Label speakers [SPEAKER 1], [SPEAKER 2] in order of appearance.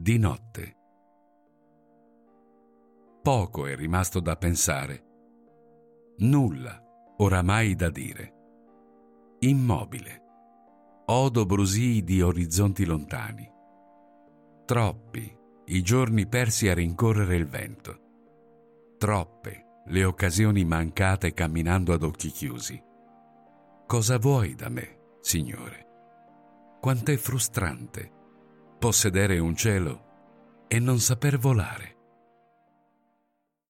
[SPEAKER 1] di notte. Poco è rimasto da pensare, nulla oramai da dire. Immobile, odo brusii di orizzonti lontani. Troppi i giorni persi a rincorrere il vento. Troppe le occasioni mancate camminando ad occhi chiusi. Cosa vuoi da me, Signore? Quant'è frustrante possedere un cielo e non saper volare.